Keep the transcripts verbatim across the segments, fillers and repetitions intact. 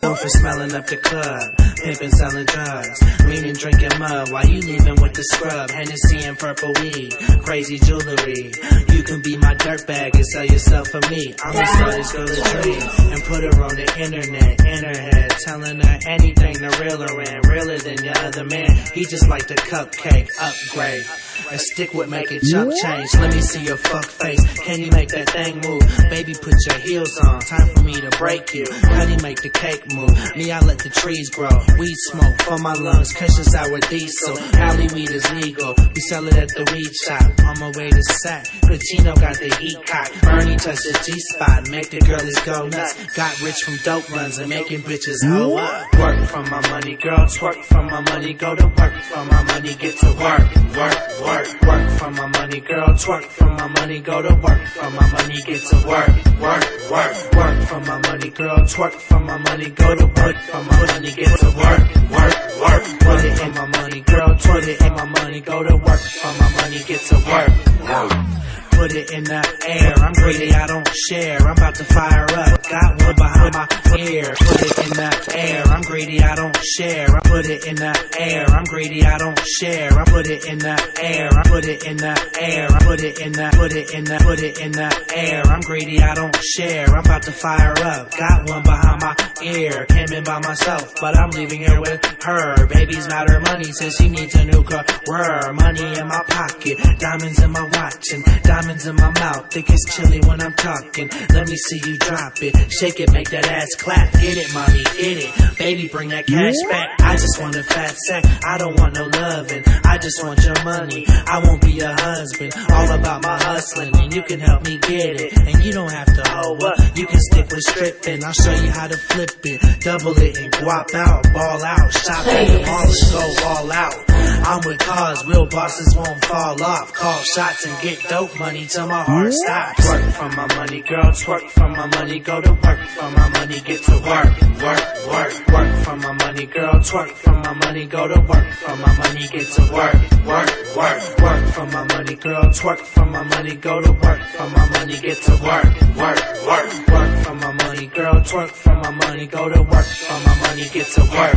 Known for smelling up the club, pimpin' selling drugs, leaning drinking mud while you leaving with the scrub. Hennessy and purple weed, crazy jewelry. You can be my dirtbag and sell yourself for me. I'ma sell this girl a dream and put her on the internet, in her head, telling her anything to reel her in, realer than your other man. He just like the cupcake upgrade. A stick would make it chump change. Let me see your fuck face. Can you make that thing move? Baby, put your heels on. Time for me to break you. Honey, make the cake move. Me, I let the trees grow. Weed smoke for my lungs. Cushion sour diesel. Alley weed is legal. We sell it at the weed shop. On my way to sack. Pacino got the heat cock. Ernie touched the G-spot. Make the girlies go nuts. Got rich from dope runs and making bitches hoe up. Work for my money, girl. Twerk for my money. Go to work for my money. Get to work. Work, work. Work, work for my money, girl. Twerk for my money. Go to work for my money. Get to work, work, work, work for my money, girl. Twerk for my money. Go to work for my money. Get to work, work, work. Put it in my money, girl. Put it in my money. Go to work for my money. Get to work, work. Put it in the air. I'm greedy, I don't share. I'm about to fire up. Got one behind my ear. Put it in the air. I'm greedy, I don't share. I put it in the air. I'm greedy, I don't share. I put it in the air. I put it in the air. I put it in the put it in the put it in the air. I'm greedy, I don't share. I'm about to fire up. Got one behind my ear. Came in by myself, but I'm leaving here with her. Baby's not her money, says she needs a new car. Money in my pocket, diamonds in my watch, and diamonds in my mouth. Think it's chilly when I'm talking. Let me see you drop it, shake it, make that ass clap. Get it, mommy, get it. Baby, bring that cash back. I just want a fat sack. I don't want no loving. I just want your money. I won't be your husband. All about my hustling, and you can help me get it. And you don't have to hoe up. You can stick with stripping. I'll show you how to flip it, double it, and guap out, ball out, shop at the mall and go all out. I'm with cars, real bosses won't fall off. Call shots and get dope money till my heart stops. Twerk for my money, girl. Twerk for my money. Go to work for my money. Get to work, work, work. Work for my money, girl. Twerk for my money. Go to work for my money. Get to work, work, work. Work for my money, girl. Twerk for my money. Go to work for my money. Get to work, work, work. Work for my money, girl. Twerk for my money. Go to work for my money. Get to work.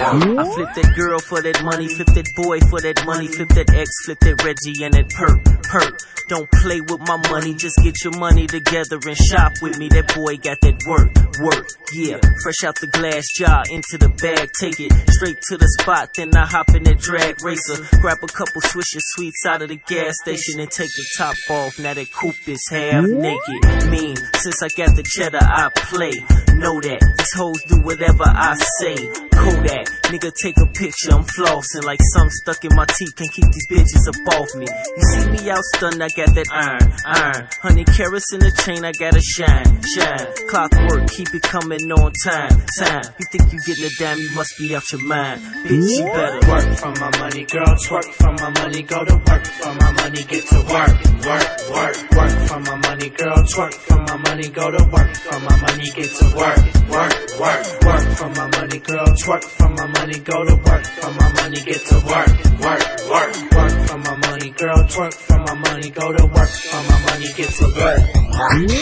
I flip that girl for that money, flip that boy for that money, flip that ex, flip that Reggie and that perk, perk. Don't play with my money, just get your money together and shop with me. That boy got that work, work, yeah. Fresh out the glass jar, into the bag, take it straight to the spot. Then I hop in that drag racer, grab a couple Swisher Sweets out of the gas station and take the top off. Now that coupe is half naked. Mean, since I got the cheddar, I play. Know that these hoes do whatever I say. Kodak, nigga, take a picture. I'm flossing like something stuck in my teeth. Can't keep these bitches up off me. You see me out stunned, I got that iron, iron. Hundred carats in the chain, I gotta shine, shine. Clockwork, keep it coming on time, time. You think you getting a dime, you must be out your mind. Bitch, you better work for my money, girl. Twerk for my money. Go to work for my money. Get to work, work, work. Work for my money, girl. Twerk for my money. Go to work for my money. Get to work, work, work. Work for my money, girl. Twerk for my money. Go to work for my money. Get to work, work, work. Work for my money, girl. Twerk for my money. Go to work for my money. Get to work.